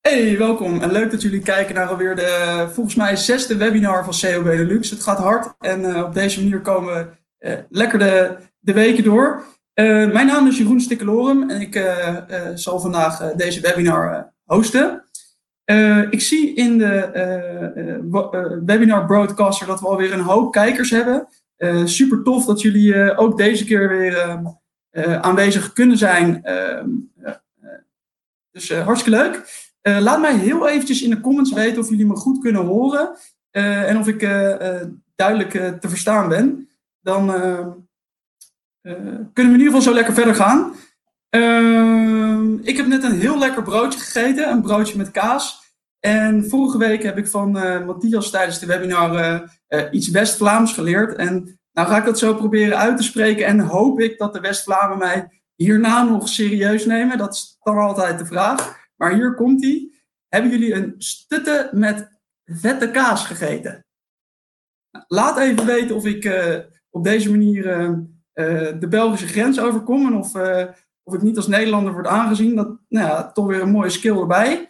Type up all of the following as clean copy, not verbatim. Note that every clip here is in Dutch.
Hey, welkom en leuk dat jullie kijken naar alweer de volgens mij zesde webinar van SEO Benelux. Het gaat hard en op deze manier komen we lekker de weken door. Mijn naam is Jeroen Stikkelorum en ik zal vandaag deze webinar hosten. Ik zie in de webinar broadcaster dat we alweer een hoop kijkers hebben. Super tof dat jullie ook deze keer weer aanwezig kunnen zijn. Dus hartstikke leuk. Laat mij heel eventjes in de comments weten of jullie me goed kunnen horen en of ik duidelijk te verstaan ben. Dan kunnen we in ieder geval zo lekker verder gaan. Ik heb net een heel lekker broodje gegeten, een broodje met kaas. En vorige week heb ik van Matthias tijdens de webinar iets West-Vlaams geleerd. En nou ga ik dat zo proberen uit te spreken en hoop ik dat de West-Vlamingen mij hierna nog serieus nemen. Dat is dan altijd de vraag. Maar hier komt ie. Hebben jullie een stutte met vette kaas gegeten? Laat even weten of ik op deze manier de Belgische grens overkom. En of ik niet als Nederlander word aangezien. Dat, nou ja, toch weer een mooie skill erbij.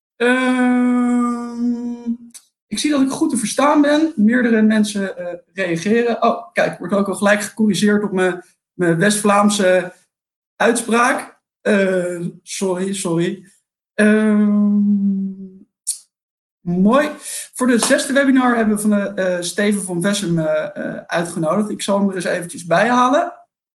Ik zie dat ik goed te verstaan ben. Meerdere mensen reageren. Oh, kijk, wordt ook al gelijk gecorrigeerd op mijn West-Vlaamse uitspraak. Sorry. Mooi. Voor de zesde webinar hebben we van Steven van Vessem uitgenodigd. Ik zal hem er eens eventjes bij halen.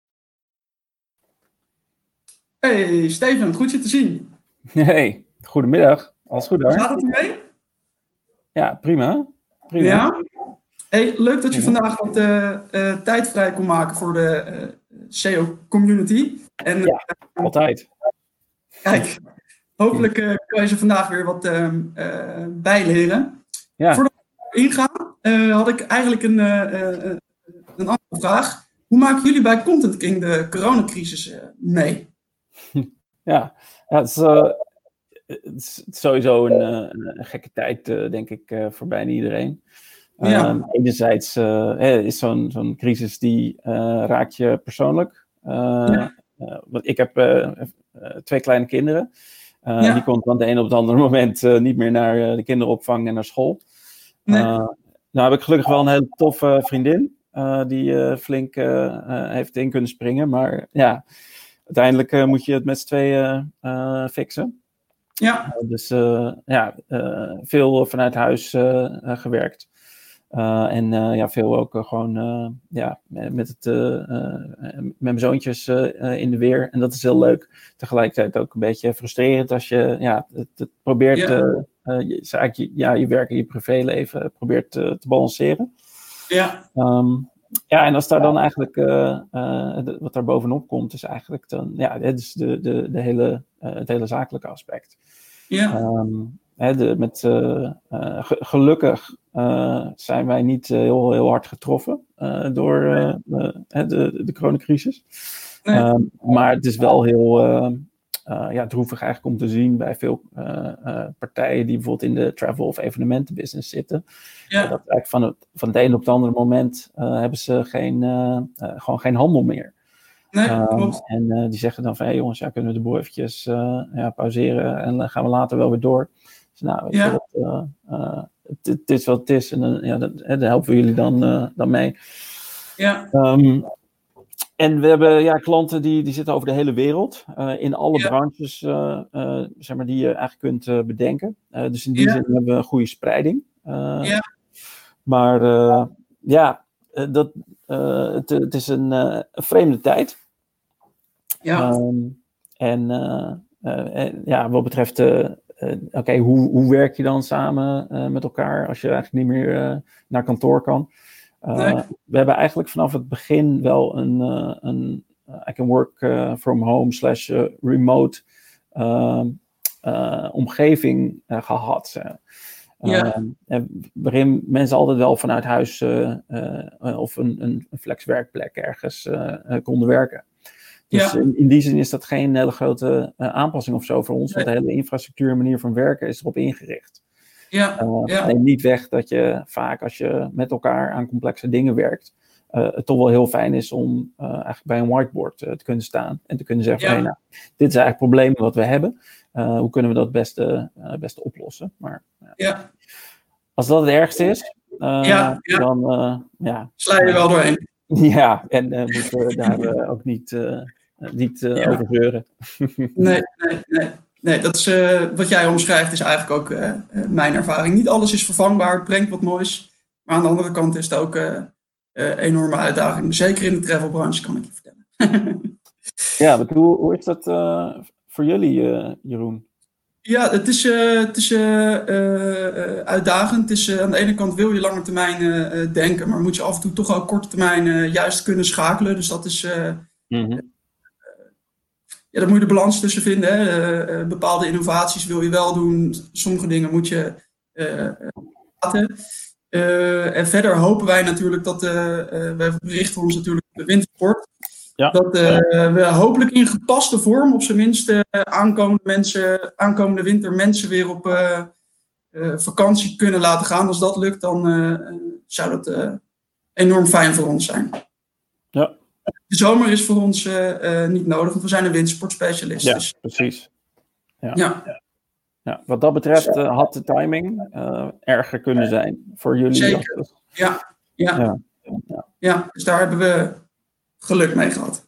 Hey Steven, goed je te zien. Hey, goedemiddag. Alles goed daar? Gaat het ermee? Ja, prima. Ja? Hey, leuk dat je vandaag wat tijd vrij kon maken voor de SEO community. En, ja, altijd. Kijk, hopelijk kan je ze vandaag weer wat bijleren. Ja. Voordat we ingaan, had ik eigenlijk een andere vraag. Hoe maken jullie bij Content King de coronacrisis mee? Ja, het is sowieso een gekke tijd, denk ik, voor bijna iedereen. Ja. Enerzijds is zo'n crisis die raakt je persoonlijk. Want ik heb 2 kleine kinderen. Die kon van het ene op het andere moment niet meer naar de kinderopvang en naar school. Nee. Nou heb ik gelukkig wel een hele toffe vriendin. Die flink heeft in kunnen springen. Maar ja, uiteindelijk moet je het met z'n tweeën fixen. Ja. Dus veel vanuit huis gewerkt. En veel ook gewoon met mijn zoontjes in de weer. En dat is heel leuk. Tegelijkertijd ook een beetje frustrerend als je het probeert je werk en je privéleven probeert te balanceren. Ja. En als daar dan eigenlijk wat daar bovenop komt, is eigenlijk dan het is het hele zakelijke aspect. Ja. Gelukkig zijn wij niet heel hard getroffen door de coronacrisis. Nee. Maar het is wel heel droevig eigenlijk om te zien bij veel partijen die bijvoorbeeld in de travel of evenementenbusiness zitten. Ja. Dat eigenlijk van het ene op het andere moment hebben ze gewoon geen handel meer. Nee, klopt. En die zeggen dan van, hey jongens, kunnen we de boel eventjes pauzeren en dan gaan we later wel weer door. Dus nou, weet je wat, het is wat het is en daar helpen we jullie dan mee. Ja. En we hebben klanten die zitten over de hele wereld, in alle branches die je eigenlijk kunt bedenken. Dus in die zin hebben we een goede spreiding. Maar het is een vreemde tijd. Ja. Wat betreft, hoe werk je dan samen met elkaar als je eigenlijk niet meer naar kantoor kan? We hebben eigenlijk vanaf het begin wel een I can work from home / remote omgeving gehad. Waarin mensen altijd wel vanuit huis of een flexwerkplek ergens konden werken. Dus in die zin is dat geen hele grote aanpassing of zo voor ons, want de hele infrastructuur en manier van werken is erop ingericht. Neem niet weg dat je vaak als je met elkaar aan complexe dingen werkt, het toch wel heel fijn is om eigenlijk bij een whiteboard te kunnen staan. En te kunnen zeggen, hey, nou, dit is eigenlijk het probleem wat we hebben. Hoe kunnen we dat beste oplossen? Maar als dat het ergste is, dan sla je wel doorheen. Ja, en moeten we daar ook niet over zeuren. Nee, dat is, wat jij omschrijft is eigenlijk ook mijn ervaring. Niet alles is vervangbaar, het brengt wat moois. Maar aan de andere kant is het ook enorme uitdaging. Zeker in de travelbranche, kan ik je vertellen. Ja, maar hoe is dat voor jullie, Jeroen? Ja, het is uitdagend. Het is, aan de ene kant wil je lange termijn denken, maar moet je af en toe toch ook korte termijn juist kunnen schakelen. Dus dat is... daar moet je de balans tussen vinden. Hè. Bepaalde innovaties wil je wel doen. Sommige dingen moet je laten. En verder hopen wij natuurlijk dat... wij berichten ons natuurlijk op de wintersport. Ja. Dat we hopelijk in gepaste vorm, op zijn minst aankomende winter mensen weer op vakantie kunnen laten gaan. Als dat lukt, dan zou dat enorm fijn voor ons zijn. Ja. De zomer is voor ons niet nodig, want we zijn een wintersportspecialist. Ja, dus. Precies. Ja, wat dat betreft had de timing erger kunnen zijn voor jullie. Zeker, ja, dus daar hebben we geluk mee gehad.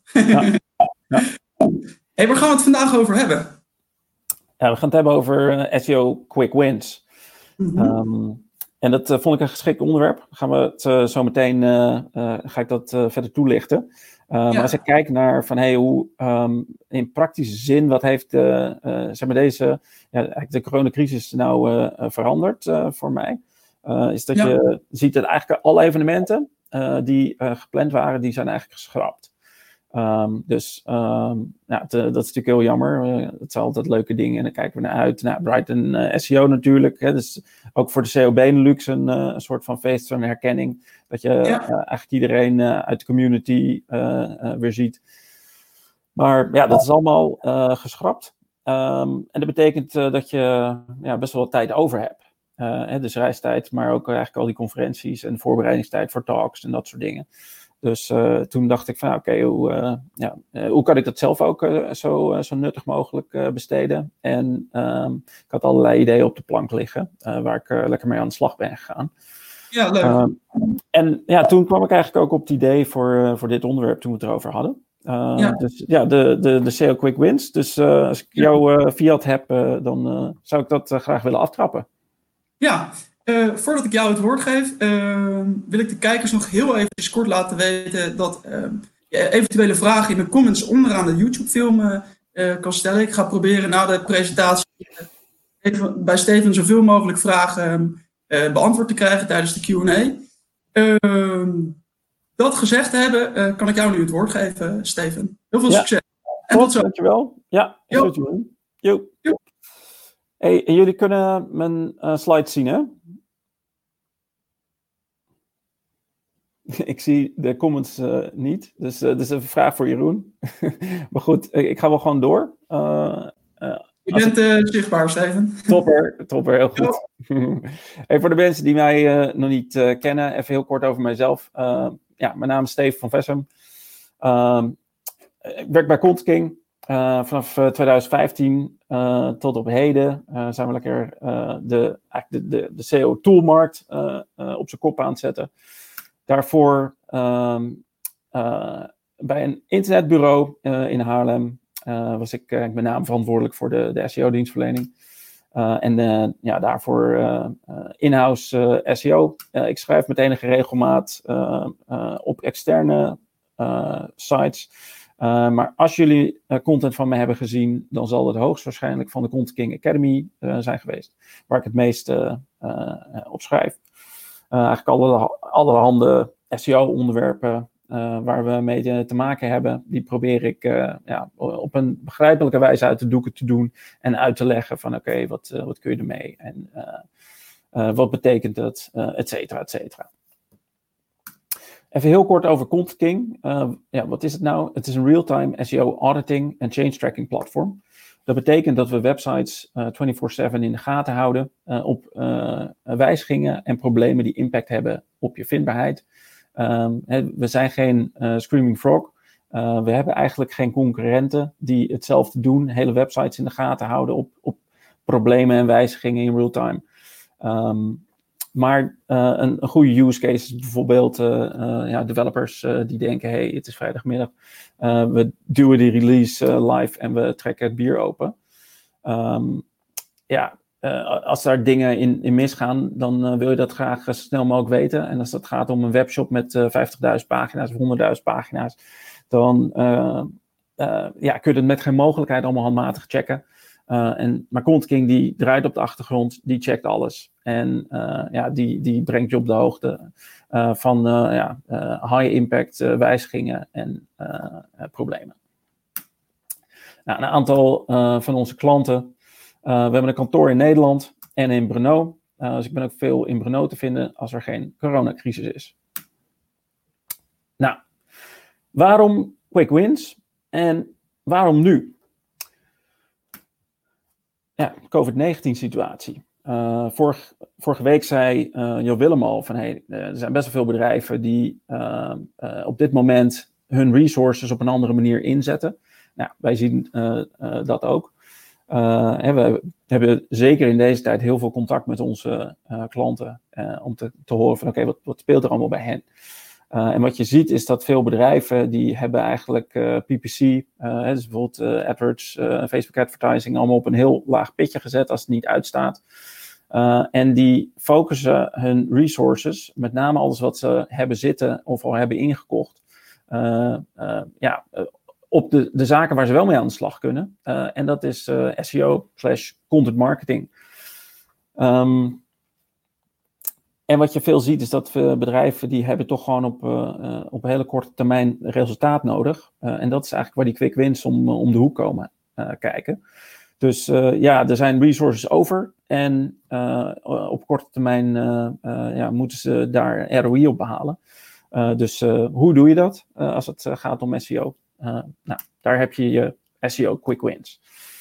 Hey, waar gaan we het vandaag over hebben? Ja, we gaan het hebben over SEO Quick Wins. En dat vond ik een geschikt onderwerp. Gaan we het zo meteen ga ik dat verder toelichten. Maar als ik kijk naar van hoe in praktische zin, wat heeft zeg maar deze eigenlijk de coronacrisis nou veranderd voor mij, is dat je ziet dat eigenlijk alle evenementen die gepland waren, die zijn eigenlijk geschrapt. Dat is natuurlijk heel jammer. Het zijn altijd leuke dingen en daar kijken we naar uit. Nou, Brighton SEO natuurlijk. Hè, dus ook voor de CO Benelux een soort van feest van herkenning. Dat je eigenlijk iedereen uit de community weer ziet. Maar dat is allemaal geschrapt. En dat betekent dat je best wel wat tijd over hebt. Dus reistijd, maar ook eigenlijk al die conferenties en voorbereidingstijd voor talks en dat soort dingen. Dus toen dacht ik van hoe kan ik dat zelf ook zo nuttig mogelijk besteden. En ik had allerlei ideeën op de plank liggen waar ik lekker mee aan de slag ben gegaan. Ja, leuk. En toen kwam ik eigenlijk ook op het idee voor dit onderwerp toen we het erover hadden. Dus de SEO Quick Wins. Dus als ik jouw fiat heb, dan zou ik dat graag willen aftrappen. Ja. Voordat ik jou het woord geef, wil ik de kijkers nog heel even kort laten weten dat je eventuele vragen in de comments onderaan de YouTube-film kan stellen. Ik ga proberen na de presentatie bij Steven zoveel mogelijk vragen beantwoord te krijgen tijdens de Q&A. Dat gezegd hebben, kan ik jou nu het woord geven, Steven. Heel veel succes. En tot zo. Dankjewel. Ja, goed doen. Hey, jullie kunnen mijn slides zien, hè? Ik zie de comments niet, dus dat is een vraag voor Jeroen. Maar goed, ik ga wel gewoon door. Je bent zichtbaar, Steven. Topper, heel goed. Hey, voor de mensen die mij nog niet kennen, even heel kort over mijzelf. Mijn naam is Steven van Vessem. Ik werk bij ContKing. Vanaf 2015 tot op heden zijn we lekker de SEO-toolmarkt op zijn kop aan het zetten. Daarvoor bij een internetbureau in Haarlem was ik met name verantwoordelijk voor de SEO-dienstverlening. Daarvoor in-house SEO. Ik schrijf met enige regelmaat op externe sites. Maar als jullie content van me hebben gezien, dan zal het hoogstwaarschijnlijk van de ContKing Academy zijn geweest. Waar ik het meeste op schrijf. Eigenlijk allerhande SEO-onderwerpen waar we mee te maken hebben, die probeer ik op een begrijpelijke wijze uit de doeken te doen en uit te leggen van oké, wat kun je ermee en wat betekent het, et cetera, et cetera. Even heel kort over ContKing. Wat is het nou? Het is een real-time SEO auditing en change tracking platform. Dat betekent dat we websites 24/7 in de gaten houden op wijzigingen en problemen die impact hebben op je vindbaarheid. We zijn geen Screaming Frog. We hebben eigenlijk geen concurrenten die hetzelfde doen. Hele websites in de gaten houden op problemen en wijzigingen in real time. Maar een goede use case is bijvoorbeeld developers die denken, hey, het is vrijdagmiddag. We duwen die release live en we trekken het bier open. Als daar dingen in misgaan, dan wil je dat graag zo snel mogelijk weten. En als dat gaat om een webshop met 50.000 pagina's of 100.000 pagina's, dan kun je het met geen mogelijkheid allemaal handmatig checken. Maar Content King die draait op de achtergrond, die checkt alles. En die brengt je op de hoogte van high impact wijzigingen en problemen. Nou, een aantal van onze klanten. We hebben een kantoor in Nederland en in Brno. Dus ik ben ook veel in Brno te vinden als er geen coronacrisis is. Nou, waarom quick wins en waarom nu? Ja, COVID-19 situatie. Vorige week zei Jo Willem al van er zijn best wel veel bedrijven die op dit moment hun resources op een andere manier inzetten. Nou, wij zien dat ook. We hebben zeker in deze tijd heel veel contact met onze klanten om te horen van oké, wat speelt er allemaal bij hen? En wat je ziet is dat veel bedrijven die hebben eigenlijk PPC, dus bijvoorbeeld AdWords, Facebook advertising, allemaal op een heel laag pitje gezet als het niet uitstaat. En die focussen hun resources, met name alles wat ze hebben zitten of al hebben ingekocht, op de zaken waar ze wel mee aan de slag kunnen. En dat is SEO/content marketing. En wat je veel ziet is dat bedrijven die hebben toch gewoon op hele korte termijn resultaat nodig. En dat is eigenlijk waar die quick wins om de hoek komen kijken. Dus er zijn resources over. En op korte termijn moeten ze daar ROI op behalen. Dus hoe doe je dat als het gaat om SEO? Daar heb je je SEO quick wins.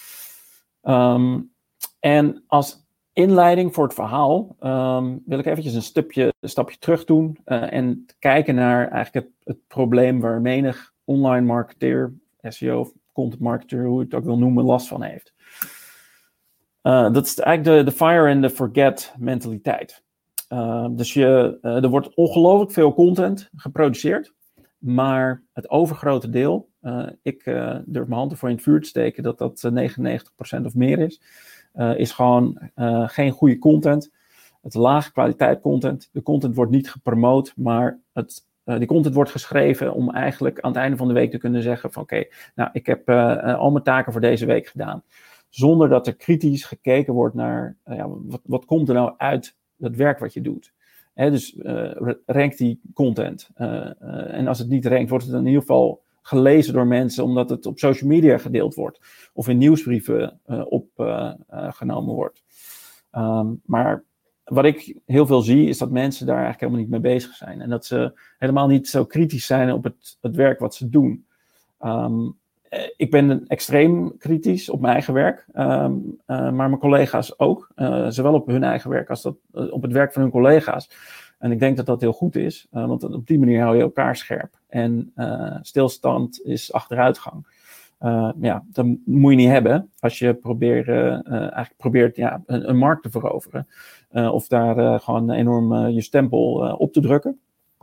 En als inleiding voor het verhaal wil ik eventjes een stapje terug doen en kijken naar eigenlijk het probleem waar menig online marketeer, SEO, content marketeer, hoe je het ook wil noemen, last van heeft. Dat is eigenlijk de fire and the forget mentaliteit. Dus er wordt ongelooflijk veel content geproduceerd, maar het overgrote deel, ik durf mijn hand ervoor in het vuur te steken dat 99% of meer is gewoon geen goede content. Het lage kwaliteit content. De content wordt niet gepromoot, maar die content wordt geschreven om eigenlijk aan het einde van de week te kunnen zeggen van oké, ik heb al mijn taken voor deze week gedaan. Zonder dat er kritisch gekeken wordt naar wat komt er nou uit het werk wat je doet. Dus rankt die content. En als het niet rankt, wordt het in ieder geval gelezen door mensen omdat het op social media gedeeld wordt. Of in nieuwsbrieven opgenomen wordt. Maar wat ik heel veel zie is dat mensen daar eigenlijk helemaal niet mee bezig zijn. En dat ze helemaal niet zo kritisch zijn op het werk wat ze doen. Ik ben extreem kritisch op mijn eigen werk. Maar mijn collega's ook. Zowel op hun eigen werk als op het werk van hun collega's. En ik denk dat dat heel goed is. Want op die manier hou je elkaar scherp. En stilstand is achteruitgang. Dat moet je niet hebben als je probeert een markt te veroveren. Of daar gewoon enorm je stempel op te drukken.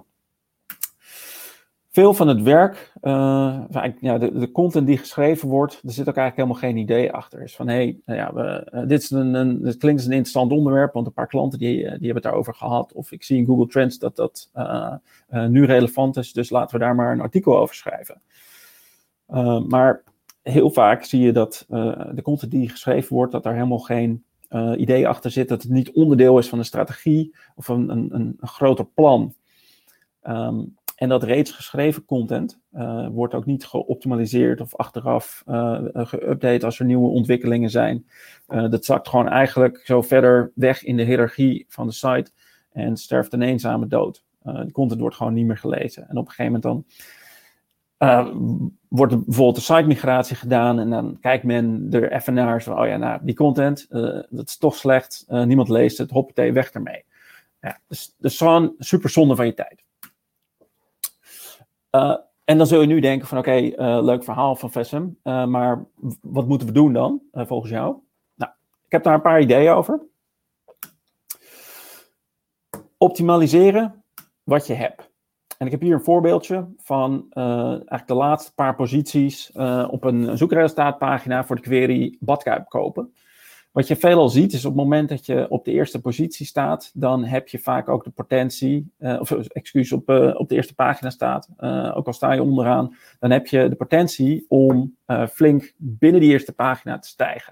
Veel van het werk, de content die geschreven wordt, er zit ook eigenlijk helemaal geen idee achter. Dus van dit klinkt als een interessant onderwerp, want een paar klanten die hebben het daarover gehad. Of ik zie in Google Trends dat nu relevant is, dus laten we daar maar een artikel over schrijven. Maar heel vaak zie je dat de content die geschreven wordt, dat daar helemaal geen idee achter zit. Dat het niet onderdeel is van een strategie of een groter plan. En dat reeds geschreven content wordt ook niet geoptimaliseerd of achteraf geüpdate als er nieuwe ontwikkelingen zijn. Dat zakt gewoon eigenlijk zo verder weg in de hiërarchie van de site en sterft een eenzame dood. De content wordt gewoon niet meer gelezen. En op een gegeven moment dan wordt er bijvoorbeeld een site migratie gedaan en dan kijkt men er even naar. Zo, die content, dat is toch slecht. Niemand leest het, hoppatee, weg ermee. Ja, dus gewoon super zonde van je tijd. En dan zul je nu denken van oké, leuk verhaal van Vessem, maar wat moeten we doen dan, volgens jou? Nou, ik heb daar een paar ideeën over. Optimaliseren wat je hebt. En ik heb hier een voorbeeldje van eigenlijk de laatste paar posities op een zoekresultaatpagina voor de query badkuip kopen. Wat je veelal ziet is op het moment dat je op de eerste positie staat, dan heb je vaak ook de potentie, op de eerste pagina staat, ook al sta je onderaan, dan heb je de potentie om flink binnen die eerste pagina te stijgen.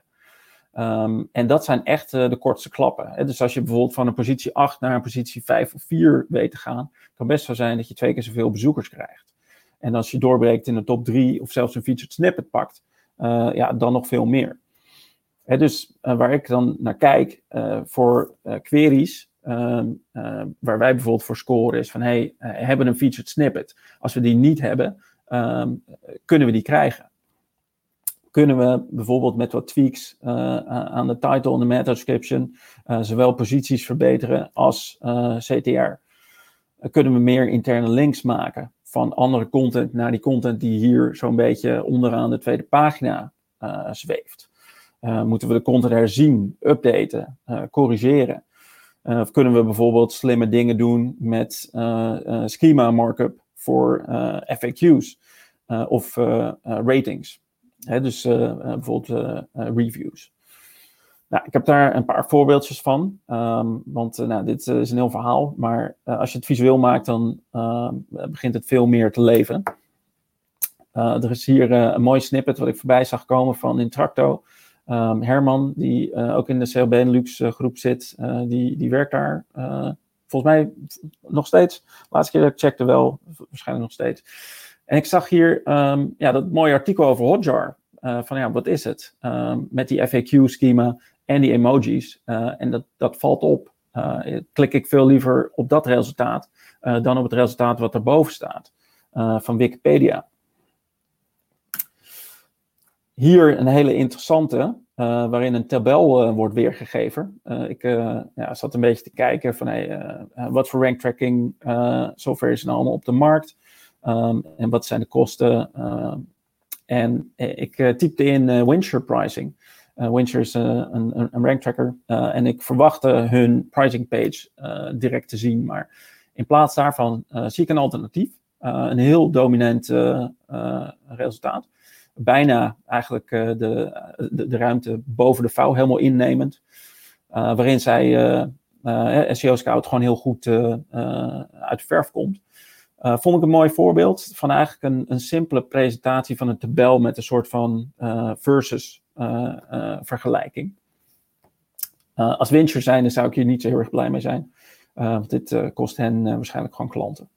En dat zijn echt de kortste klappen. Hè? Dus als je bijvoorbeeld van een positie 8 naar een positie 5 of 4 weet te gaan, kan best zo zijn dat je 2 keer zoveel bezoekers krijgt. En als je doorbreekt in de top 3 of zelfs een featured snippet pakt, dan nog veel meer. Dus waar ik dan naar kijk voor queries, waar wij bijvoorbeeld voor scoren is van hebben een featured snippet. Als we die niet hebben, kunnen we die krijgen. Kunnen we bijvoorbeeld met wat tweaks aan de title en de meta description zowel posities verbeteren als CTR. Kunnen we meer interne links maken van andere content naar die content die hier zo'n beetje onderaan de tweede pagina zweeft. Moeten we de content herzien, updaten, corrigeren? Of kunnen we bijvoorbeeld slimme dingen doen met schema markup voor FAQ's of ratings? Dus bijvoorbeeld reviews. Nou, ik heb daar een paar voorbeeldjes van, want dit is een heel verhaal, maar als je het visueel maakt, dan begint het veel meer te leven. Er is hier een mooi snippet wat ik voorbij zag komen van Intracto. Herman, die ook in de CL Benelux groep zit, die werkt daar volgens mij nog steeds. Laatste keer dat ik checkte wel, waarschijnlijk nog steeds. En ik zag hier dat mooie artikel over Hotjar. Wat is het? Met die FAQ-schema en die emojis. En dat valt op. Klik ik veel liever op dat resultaat dan op het resultaat wat erboven staat. Van Wikipedia. Hier een hele interessante, waarin een tabel wordt weergegeven. Ik zat een beetje te kijken van wat voor ranktracking software is er nou allemaal op de markt. En wat zijn de kosten? En ik typte in Winshare pricing. Winshare is een ranktracker. En ik verwachtte hun pricing page direct te zien. Maar in plaats daarvan zie ik een alternatief. Een heel dominant resultaat. Bijna eigenlijk de ruimte boven de vouw helemaal innemend. Waarin zij SEO Scout gewoon heel goed uit de verf komt. Vond ik een mooi voorbeeld van eigenlijk een simpele presentatie van een tabel met een soort van versus vergelijking. Als Winshare zijnde zou ik hier niet zo heel erg blij mee zijn. Want dit kost hen waarschijnlijk gewoon klanten.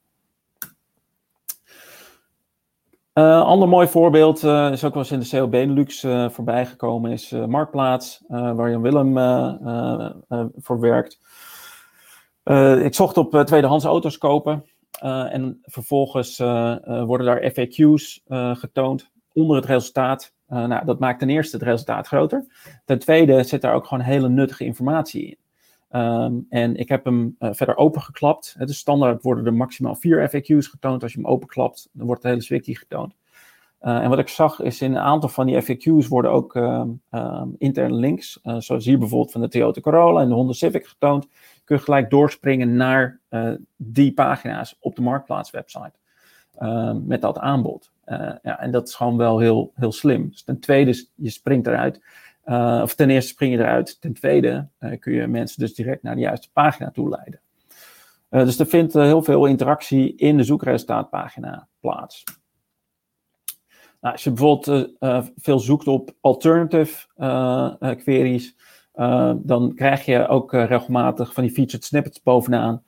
Ander mooi voorbeeld is ook wel eens in de CL Benelux voorbij gekomen, is Marktplaats, waar Jan Willem voor werkt. Ik zocht op tweedehands auto's kopen en vervolgens worden daar FAQ's getoond onder het resultaat. Dat maakt ten eerste het resultaat groter. Ten tweede zit daar ook gewoon hele nuttige informatie in. En ik heb hem verder opengeklapt. Dus standaard worden er maximaal 4 FAQ's getoond. Als je hem openklapt, dan wordt het hele wiki getoond. En wat ik zag is in een aantal van die FAQ's worden ook interne links, zoals hier bijvoorbeeld van de Toyota Corolla en de Honda Civic getoond. Kun je gelijk doorspringen naar die pagina's op de Marktplaats website met dat aanbod. En dat is gewoon wel heel, heel slim. Dus ten tweede, je springt eruit. Of ten eerste spring je eruit. Ten tweede kun je mensen dus direct naar de juiste pagina toe leiden. Dus er vindt heel veel interactie in de zoekresultaatpagina plaats. Nou, als je bijvoorbeeld veel zoekt op alternative queries, dan krijg je ook regelmatig van die featured snippets bovenaan.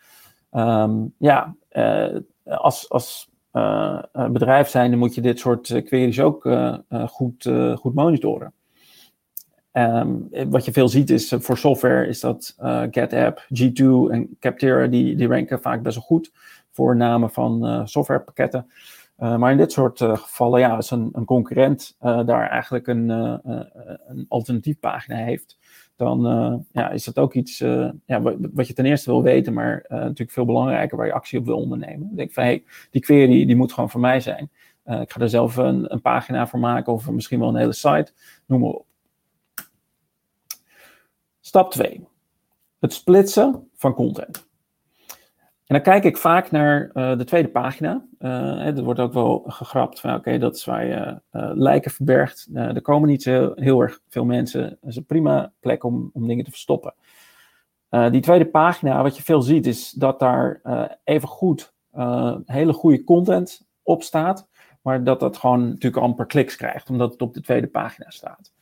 Als bedrijf zijnde moet je dit soort queries ook goed monitoren. Wat je veel ziet is voor software is dat GetApp, G2 en Capterra die ranken vaak best wel goed voor namen van softwarepakketten. Maar in dit soort gevallen, als een concurrent daar eigenlijk een alternatief pagina heeft, dan is dat ook iets wat je ten eerste wil weten, maar natuurlijk veel belangrijker waar je actie op wil ondernemen. Dan denk ik van, hey, die query die moet gewoon voor mij zijn. Ik ga er zelf een pagina voor maken of misschien wel een hele site, noem maar op. Stap 2. Het splitsen van content. En dan kijk ik vaak naar de tweede pagina. Er wordt ook wel gegrapt van oké, dat is waar je lijken verbergt. Er komen niet heel erg veel mensen. Dat is een prima plek om dingen te verstoppen. Die tweede pagina, wat je veel ziet, is dat daar even goed hele goede content op staat. Maar dat gewoon natuurlijk amper kliks krijgt, omdat het op de tweede pagina staat.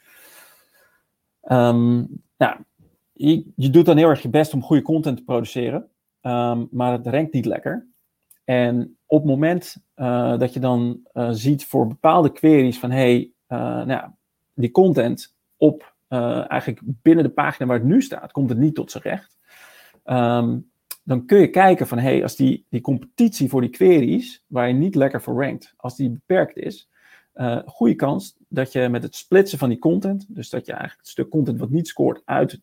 Je doet dan heel erg je best om goede content te produceren. Maar het rankt niet lekker. En op het moment dat je dan ziet voor bepaalde queries van die content op eigenlijk binnen de pagina waar het nu staat, komt het niet tot zijn recht. Dan kun je kijken van als die competitie voor die queries, waar je niet lekker voor rankt, als die beperkt is, goede kans dat je met het splitsen van die content, dus dat je eigenlijk het stuk content wat niet scoort uit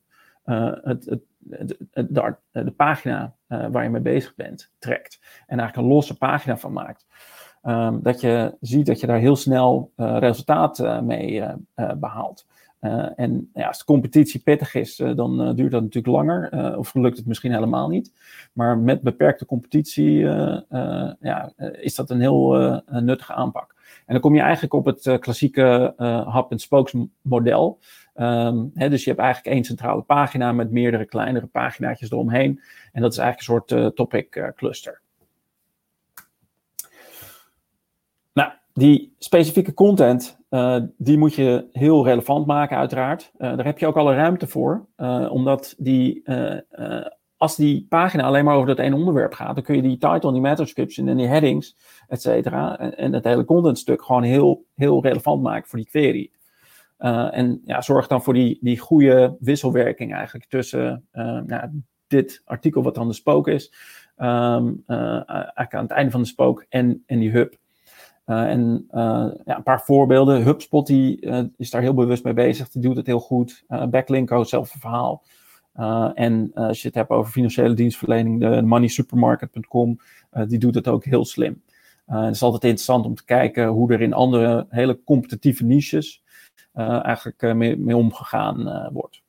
de pagina waar je mee bezig bent, trekt. En eigenlijk een losse pagina van maakt. Dat je ziet dat je daar heel snel resultaat mee behaalt. Als de competitie pittig is, dan duurt dat natuurlijk langer. Of lukt het misschien helemaal niet. Maar met beperkte competitie is dat een heel nuttige aanpak. En dan kom je eigenlijk op het klassieke hub-and-spokes model. Dus je hebt eigenlijk één centrale pagina met meerdere kleinere paginaatjes eromheen. En dat is eigenlijk een soort topic cluster. Nou, die specifieke content, die moet je heel relevant maken uiteraard. Daar heb je ook alle ruimte voor. Omdat als die pagina alleen maar over dat ene onderwerp gaat, dan kun je die title, die meta description en die headings, et cetera, en het hele contentstuk gewoon heel, heel relevant maken voor die query. Zorg dan voor die goede wisselwerking eigenlijk tussen dit artikel wat dan de spook is, eigenlijk aan het einde van de spook en die hub. Een paar voorbeelden. HubSpot die is daar heel bewust mee bezig. Die doet het heel goed. Backlinko, hetzelfde verhaal. Als je het hebt over financiële dienstverlening, de moneysupermarket.com, die doet het ook heel slim. Het is altijd interessant om te kijken hoe er in andere hele competitieve niches eigenlijk mee omgegaan wordt.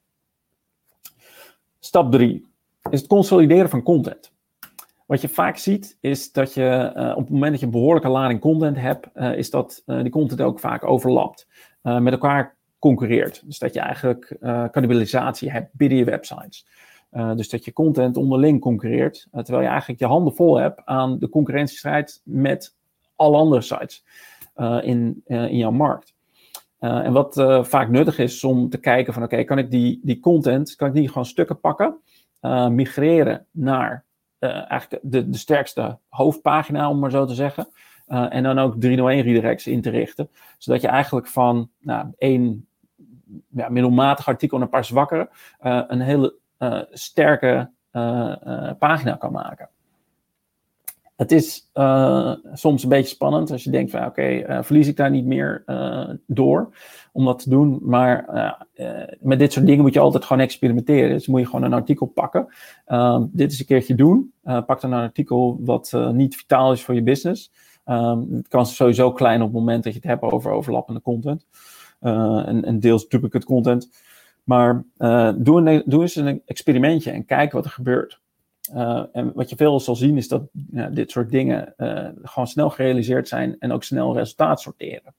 Stap 3 is het consolideren van content. Wat je vaak ziet, is dat je op het moment dat je een behoorlijke lading content hebt, is dat die content ook vaak overlapt, met elkaar concurreert. Dus dat je eigenlijk cannibalisatie hebt binnen je websites. Dus dat je content onderling concurreert, terwijl je eigenlijk je handen vol hebt aan de concurrentiestrijd met alle andere sites in jouw markt. En wat vaak nuttig is om te kijken van oké, kan ik die content, kan ik die gewoon stukken pakken, migreren naar eigenlijk de sterkste hoofdpagina, om maar zo te zeggen. En dan ook 301 redirects in te richten. Zodat je eigenlijk van één middelmatig artikel en een paar zwakkere een hele sterke pagina kan maken. Het is soms een beetje spannend als je denkt van verlies ik daar niet meer door om dat te doen. Maar met dit soort dingen moet je altijd gewoon experimenteren. Dus moet je gewoon een artikel pakken. Dit eens een keertje doen. Pak dan een artikel wat niet vitaal is voor je business. Het kan sowieso klein op het moment dat je het hebt over overlappende content. En deels duplicate content. Maar doe eens een experimentje en kijk wat er gebeurt. En wat je veel zal zien is dat dit soort dingen gewoon snel gerealiseerd zijn en ook snel resultaat sorteren.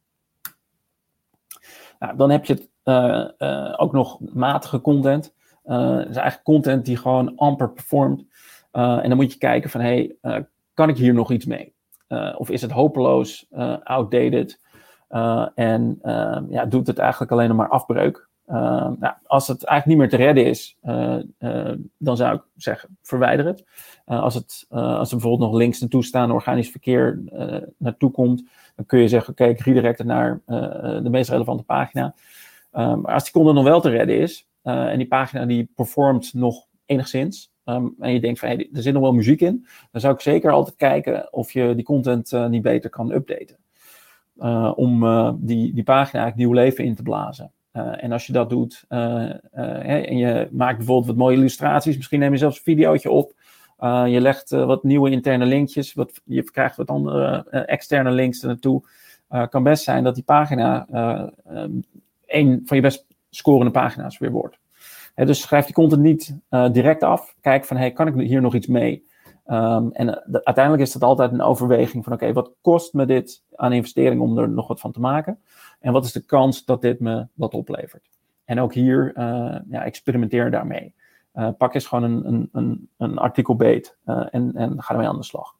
Dan heb je het ook nog matige content. Dat is eigenlijk content die gewoon amper performt. En dan moet je kijken van kan ik hier nog iets mee? Of is het hopeloos, outdated? Doet het eigenlijk alleen nog maar afbreuk? Als het eigenlijk niet meer te redden is, dan zou ik zeggen, verwijder het. Als er bijvoorbeeld nog links naartoe staan, organisch verkeer naartoe komt, dan kun je zeggen, oké, ik redirect het naar de meest relevante pagina. Maar als die content nog wel te redden is, en die pagina die performt nog enigszins, en je denkt van, er zit nog wel muziek in, dan zou ik zeker altijd kijken of je die content niet beter kan updaten. Om die pagina eigenlijk nieuw leven in te blazen. En als je dat doet en je maakt bijvoorbeeld wat mooie illustraties, misschien neem je zelfs een videootje op. Je legt wat nieuwe interne linkjes, je krijgt wat andere externe links er naartoe. Kan best zijn dat die pagina een van je best scorende pagina's weer wordt. Dus schrijf die content niet direct af. Kijk van, kan ik hier nog iets mee? En uiteindelijk is dat altijd een overweging van, oké, wat kost me dit aan investering om er nog wat van te maken? En wat is de kans dat dit me wat oplevert? En ook hier, experimenteer daarmee. Pak eens gewoon een artikel beet en ga ermee aan de slag.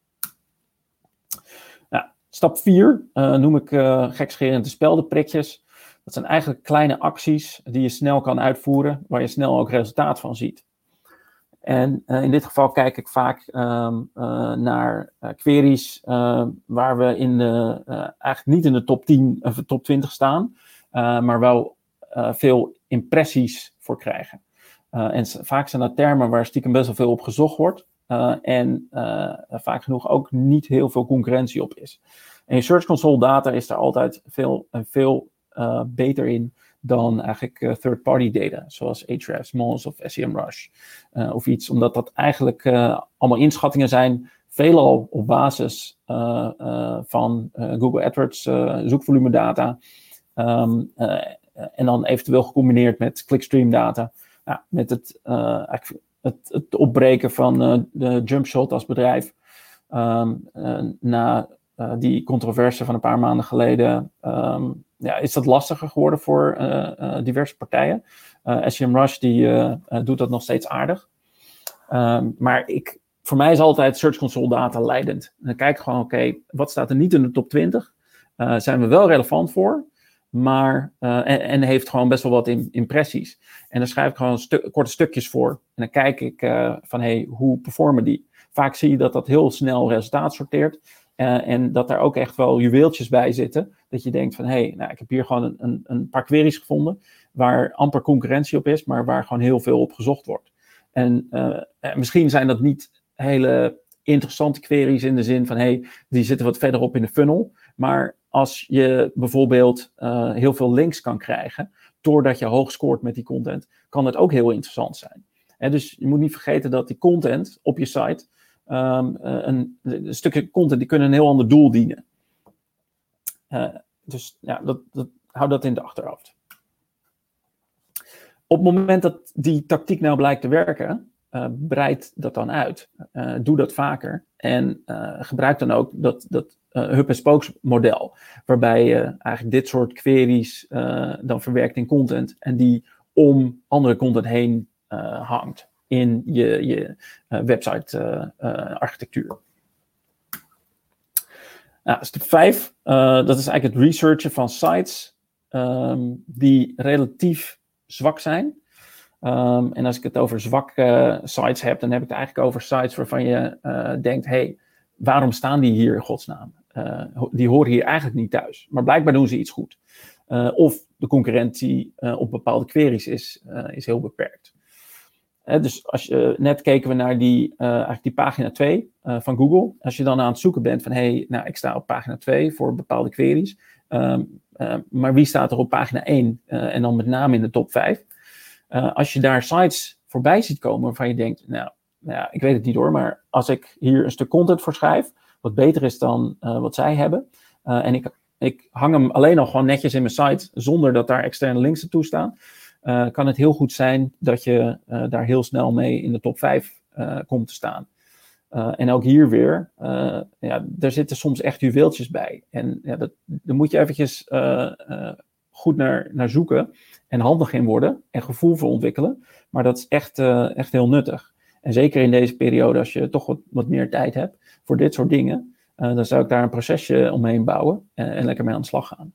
Nou, stap 4 noem ik gekscherend speldenprikjes. Dat zijn eigenlijk kleine acties die je snel kan uitvoeren, waar je snel ook resultaat van ziet. En in dit geval kijk ik vaak naar queries waar we eigenlijk niet in de top 10 of top 20 staan, maar wel veel impressies voor krijgen. En vaak zijn dat termen waar stiekem best wel veel op gezocht wordt en vaak genoeg ook niet heel veel concurrentie op is. En je Search Console data is daar altijd veel beter in dan eigenlijk third-party data, zoals Ahrefs, Moz of SEMrush of iets. Omdat dat eigenlijk allemaal inschattingen zijn, veelal op basis van Google AdWords zoekvolume data. En dan eventueel gecombineerd met clickstream data. Met het opbreken van de JumpShot als bedrijf. Na die controverse van een paar maanden geleden is dat lastiger geworden voor diverse partijen. SEMrush doet dat nog steeds aardig. Maar voor mij is altijd Search Console data leidend. En dan kijk ik gewoon, wat staat er niet in de top 20? Zijn we wel relevant voor? Maar, en heeft gewoon best wel wat impressies. En dan schrijf ik gewoon korte stukjes voor. En dan kijk ik van, hoe performen die? Vaak zie je dat heel snel resultaat sorteert. En dat daar ook echt wel juweeltjes bij zitten. Dat je denkt van, ik heb hier gewoon een paar queries gevonden waar amper concurrentie op is, maar waar gewoon heel veel op gezocht wordt. En misschien zijn dat niet hele interessante queries in de zin van, die zitten wat verderop in de funnel. Maar als je bijvoorbeeld heel veel links kan krijgen, doordat je hoog scoort met die content, kan het ook heel interessant zijn. Dus je moet niet vergeten dat die content op je site, een stukje content, die kunnen een heel ander doel dienen. Dus hou dat in de achterhoofd. Op het moment dat die tactiek nou blijkt te werken, breid dat dan uit. Doe dat vaker. En gebruik dan ook dat hub-and-spokes model. Waarbij je eigenlijk dit soort queries dan verwerkt in content. En die om andere content heen hangt in je website architectuur. Stap 5. Dat is eigenlijk het researchen van sites die relatief zwak zijn. En als ik het over zwakke sites heb, dan heb ik het eigenlijk over sites waarvan je denkt, waarom staan die hier in godsnaam? Die horen hier eigenlijk niet thuis. Maar blijkbaar doen ze iets goed. Of de concurrentie op bepaalde queries is heel beperkt. Dus net keken we naar die pagina 2 van Google. Als je dan aan het zoeken bent van, ik sta op pagina 2 voor bepaalde queries. Maar wie staat er op pagina 1? En dan met name in de top 5. Als je daar sites voorbij ziet komen waarvan je denkt, ik weet het niet hoor, maar als ik hier een stuk content voor schrijf, wat beter is dan wat zij hebben, en ik hang hem alleen al gewoon netjes in mijn site, zonder dat daar externe links naartoe staan, kan het heel goed zijn dat je daar heel snel mee in de top 5 komt te staan. En ook hier weer, daar zitten soms echt juweeltjes bij. En daar moet je eventjes goed naar zoeken en handig in worden en gevoel voor ontwikkelen. Maar dat is echt heel nuttig. En zeker in deze periode, als je toch wat meer tijd hebt voor dit soort dingen, dan zou ik daar een procesje omheen bouwen en lekker mee aan de slag gaan.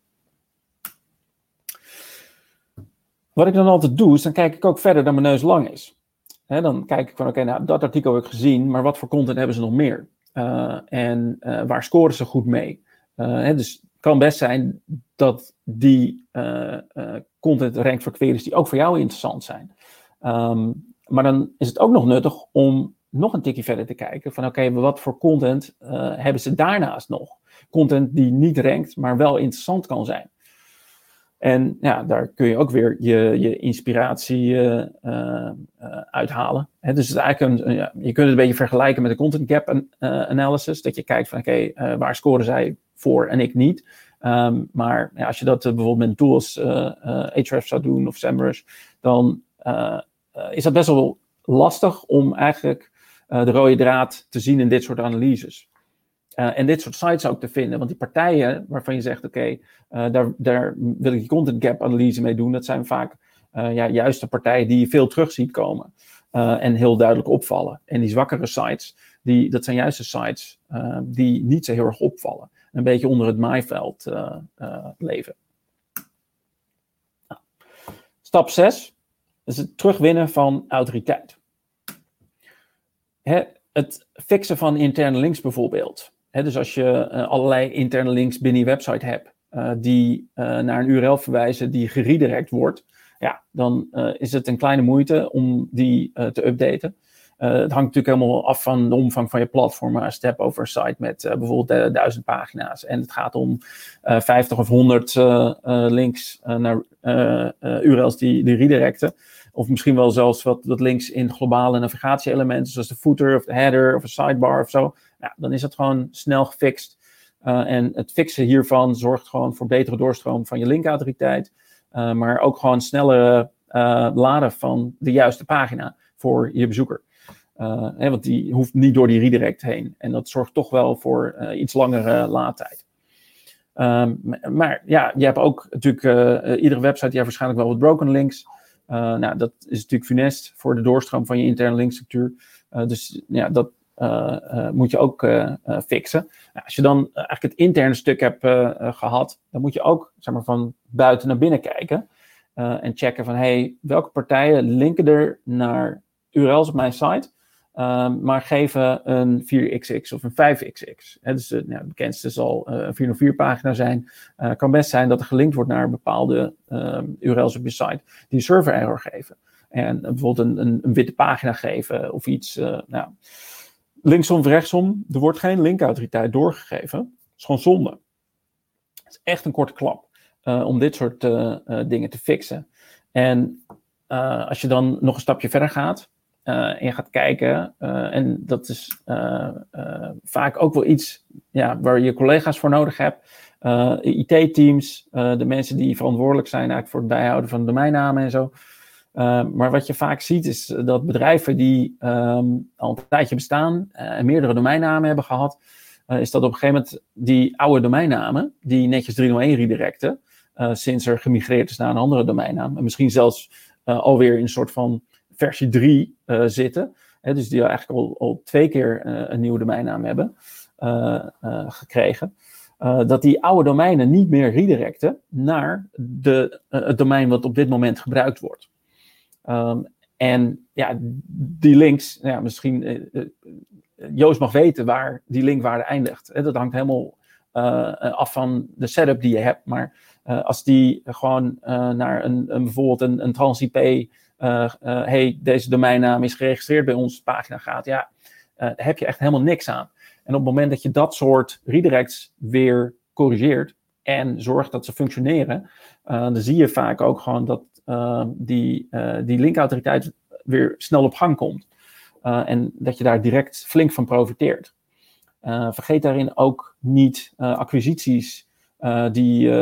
Wat ik dan altijd doe, is dan kijk ik ook verder dan mijn neus lang is. Dan kijk ik van, dat artikel heb ik gezien, maar wat voor content hebben ze nog meer? En waar scoren ze goed mee? Dus het kan best zijn dat die content rankt voor queries die ook voor jou interessant zijn. Maar dan is het ook nog nuttig om nog een tikje verder te kijken van wat voor content hebben ze daarnaast nog? Content die niet rankt, maar wel interessant kan zijn. En ja, daar kun je ook weer je inspiratie uithalen. Hè, dus het is eigenlijk je kunt het een beetje vergelijken met de content gap analysis. Dat je kijkt van oké, waar scoren zij voor en ik niet. Maar ja, als je dat bijvoorbeeld met een tool als Ahrefs zou doen of SEMrush, dan is dat best wel lastig om eigenlijk de rode draad te zien in dit soort analyses. En dit soort sites ook te vinden. Want die partijen waarvan je zegt, oké, daar wil ik die content gap analyse mee doen. Dat zijn vaak juist de partijen die je veel terug ziet komen. En heel duidelijk opvallen. En die zwakkere sites, dat zijn juist de sites die niet zo heel erg opvallen. Een beetje onder het maaiveld leven. Nou. Stap 6 is het terugwinnen van autoriteit. Het fixen van interne links bijvoorbeeld. Dus als je allerlei interne links binnen je website hebt die naar een URL verwijzen die geredirect wordt, ja, dan is het een kleine moeite om die te updaten. Het hangt natuurlijk helemaal af van de omvang van je platform. Maar als je het hebt over een site met bijvoorbeeld 1000 pagina's en het gaat om 50 of 100 links naar URL's die redirecten, of misschien wel zelfs wat links in globale navigatie-elementen, zoals de footer of de header of een sidebar of zo. Ja, dan is het gewoon snel gefixt. En het fixen hiervan zorgt gewoon voor betere doorstroom van je linkautoriteit. Maar ook gewoon snellere laden van de juiste pagina voor je bezoeker. Want die hoeft niet door die redirect heen. En dat zorgt toch wel voor iets langere laadtijd. Maar ja, je hebt ook natuurlijk iedere website die heeft waarschijnlijk wel wat broken links. Nou, dat is natuurlijk funest voor de doorstroom van je interne linkstructuur. Dus ja, dat moet je ook fixen. Nou, als je dan eigenlijk het interne stuk hebt gehad, dan moet je ook zeg maar, van buiten naar binnen kijken. En checken van, welke partijen linken er naar URL's op mijn site, maar geven een 4xx of een 5xx. Dus het bekendste zal een 404 pagina zijn. Kan best zijn dat er gelinkt wordt naar bepaalde URL's op je site die server error geven. En bijvoorbeeld een witte pagina geven of iets. Linksom of rechtsom, er wordt geen linkautoriteit doorgegeven. Dat is gewoon zonde. Het is echt een korte klap om dit soort dingen te fixen. En als je dan nog een stapje verder gaat en je gaat kijken, en dat is vaak ook wel iets waar je collega's voor nodig hebt. IT-teams, de mensen die verantwoordelijk zijn eigenlijk voor het bijhouden van domeinnamen en zo. Maar wat je vaak ziet is dat bedrijven die al een tijdje bestaan en meerdere domeinnamen hebben gehad, is dat op een gegeven moment die oude domeinnamen, die netjes 301 redirecten, sinds er gemigreerd is naar een andere domeinnaam, en misschien zelfs alweer in een soort van versie 3 zitten, dus die eigenlijk al 2 keer een nieuwe domeinnaam hebben gekregen. Dat die oude domeinen niet meer redirecten naar het domein wat op dit moment gebruikt wordt. En ja, die links, misschien Joost mag weten waar die linkwaarde eindigt. Dat hangt helemaal af van de setup die je hebt. Maar als die gewoon naar bijvoorbeeld een trans-IP, deze domeinnaam is geregistreerd bij onze pagina gaat, daar heb je echt helemaal niks aan. En op het moment dat je dat soort redirects weer corrigeert en zorgt dat ze functioneren, dan zie je vaak ook gewoon dat die linkautoriteit weer snel op gang komt. En dat je daar direct flink van profiteert. Vergeet daarin ook niet acquisities die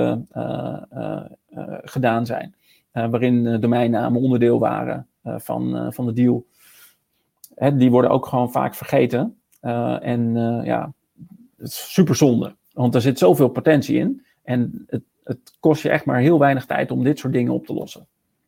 gedaan zijn. Waarin domeinnamen onderdeel waren van de deal. Die worden ook gewoon vaak vergeten. Het is super zonde. Want er zit zoveel potentie in. En het kost je echt maar heel weinig tijd om dit soort dingen op te lossen.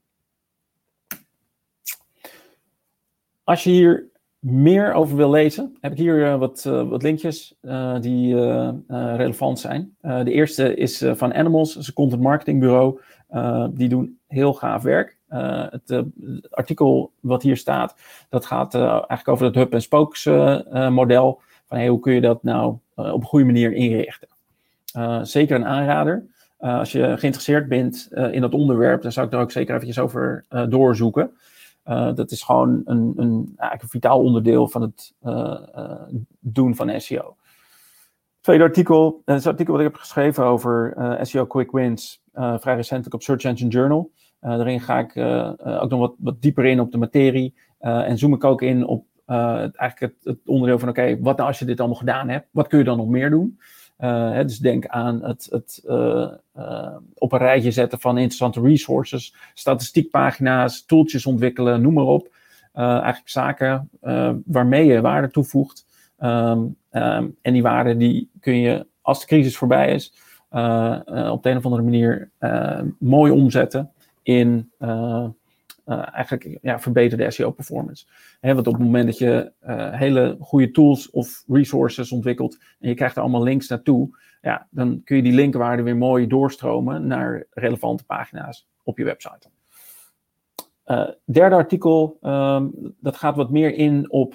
Als je hier meer over wil lezen, heb ik hier wat linkjes die relevant zijn. De eerste is van Animals, dat is een content marketing bureau. Die doen heel gaaf werk. Het artikel wat hier staat, dat gaat eigenlijk over het hub- en spokes model. Van hoe kun je dat nou op een goede manier inrichten. Zeker een aanrader. Als je geïnteresseerd bent in dat onderwerp, dan zou ik er ook zeker eventjes over doorzoeken. Dat is gewoon een vitaal onderdeel van het doen van SEO. Tweede artikel, dat is het artikel wat ik heb geschreven over SEO Quick Wins. vrij recentelijk op Search Engine Journal. Daarin ga ik ook nog wat dieper in op de materie. En zoom ik ook in op eigenlijk het onderdeel van oké, wat nou als je dit allemaal gedaan hebt? Wat kun je dan nog meer doen? Dus denk aan het op een rijtje zetten van interessante resources, statistiekpagina's, tooltjes ontwikkelen, noem maar op. Eigenlijk zaken waarmee je waarde toevoegt. En die waarde die kun je, als de crisis voorbij is, op de een of andere manier mooi omzetten in eigenlijk verbeterde SEO-performance. Want op het moment dat je hele goede tools of resources ontwikkelt en je krijgt er allemaal links naartoe, dan kun je die linkwaarden weer mooi doorstromen naar relevante pagina's op je website. Derde artikel, dat gaat wat meer in op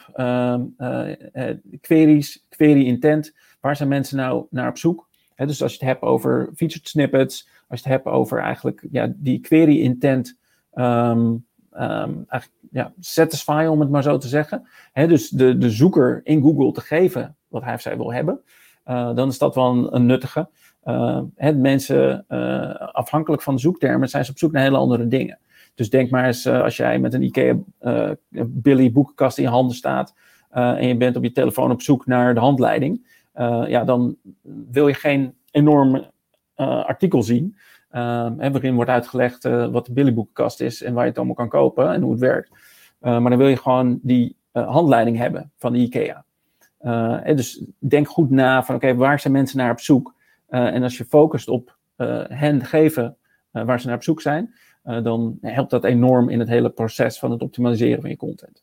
queries, query intent. Waar zijn mensen nou naar op zoek? Dus als je het hebt over featured snippets, als je het hebt over eigenlijk die query intent satisfy, om het maar zo te zeggen. Dus de zoeker in Google te geven wat hij of zij wil hebben. Dan is dat wel een nuttige. Mensen, afhankelijk van de zoektermen, zijn ze op zoek naar hele andere dingen. Dus denk maar eens, als jij met een IKEA Billy boekenkast in je handen staat en je bent op je telefoon op zoek naar de handleiding, dan wil je geen enorm artikel zien, waarin wordt uitgelegd wat de Billy boekenkast is en waar je het allemaal kan kopen en hoe het werkt. Maar dan wil je gewoon die handleiding hebben van de IKEA. Dus denk goed na van oké, waar zijn mensen naar op zoek? En als je focust op hen geven waar ze naar op zoek zijn, dan helpt dat enorm in het hele proces van het optimaliseren van je content.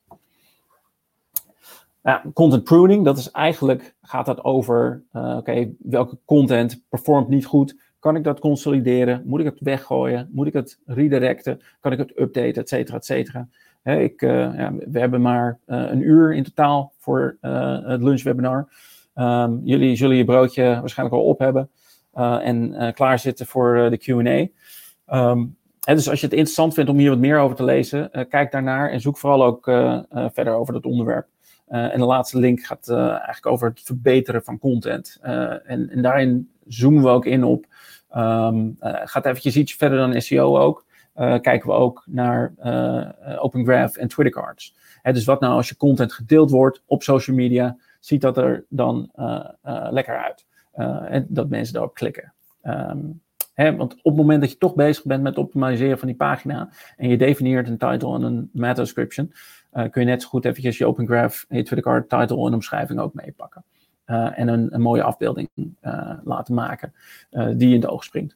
Content pruning, dat is eigenlijk, gaat dat over, welke content performt niet goed? Kan ik dat consolideren? Moet ik het weggooien? Moet ik het redirecten? Kan ik het updaten? Et cetera, et cetera. We hebben maar een uur in totaal voor het lunchwebinar. Jullie zullen je broodje waarschijnlijk al op hebben en klaarzitten voor de Q&A. Dus als je het interessant vindt om hier wat meer over te lezen, kijk daarnaar en zoek vooral ook verder over dat onderwerp. En de laatste link gaat eigenlijk over het verbeteren van content. En daarin zoomen we ook in op, gaat eventjes iets verder dan SEO ook. Kijken we ook naar Open Graph en Twitter cards. Dus wat nou als je content gedeeld wordt op social media, ziet dat er dan lekker uit. En dat mensen daarop klikken. Want op het moment dat je toch bezig bent met het optimaliseren van die pagina en je definieert een title en een meta description, kun je net zo goed eventjes je Open Graph, je Twitter card, title en omschrijving ook meepakken. En een mooie afbeelding laten maken die in de oog springt.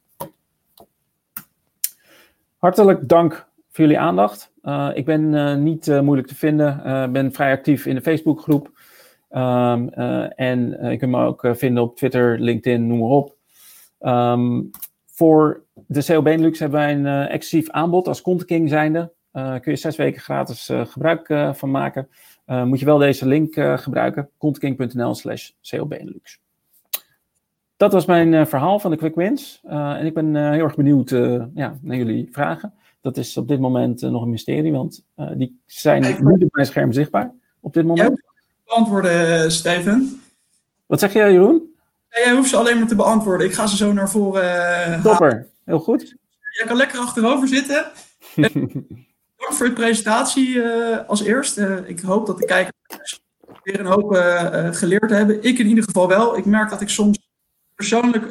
Hartelijk dank voor jullie aandacht. Ik ben niet moeilijk te vinden. Ben vrij actief in de Facebookgroep. En je kunt me ook vinden op Twitter, LinkedIn, noem maar op. Voor de SEO Benelux hebben wij een exclusief aanbod als Content King zijnde. Kun je 6 weken gratis gebruik van maken. Moet je wel deze link gebruiken. contentking.nl/SEO Benelux. Dat was mijn verhaal van de Quick Wins. En ik ben heel erg benieuwd naar jullie vragen. Dat is op dit moment nog een mysterie, want die zijn niet op mijn scherm zichtbaar op dit moment. Jij hoeft te beantwoorden, Steven. Wat zeg je, Jeroen? Jij hoeft ze alleen maar te beantwoorden. Ik ga ze zo naar voren Topper, heel goed. Jij kan lekker achterover zitten. Dank voor je presentatie als eerst. Ik hoop dat de kijkers weer een hoop geleerd hebben. Ik in ieder geval wel. Ik merk dat ik soms persoonlijk